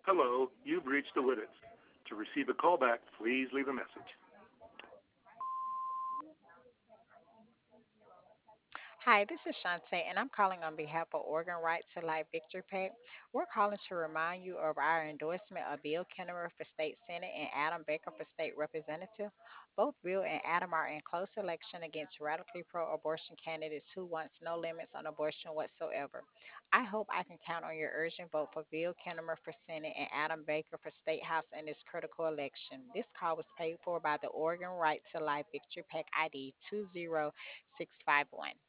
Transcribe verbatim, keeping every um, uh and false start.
Hello, you've reached the Whitteds. To receive a callback, please leave a message. Hi, this is Shantae, and I'm calling on behalf of Organ Right to Life Victory Pack. We're calling to remind you of our endorsement of Bill Kennemer for State Senate and Adam Baker for State Representative. Both Bill and Adam are in close election against radically pro abortion candidates who wants no limits on abortion whatsoever. I hope I can count on your urgent vote for Bill Kennemer for Senate and Adam Baker for State House in this critical election. This call was paid for by the Oregon Right to Life Victory Pack I D two zero six five one.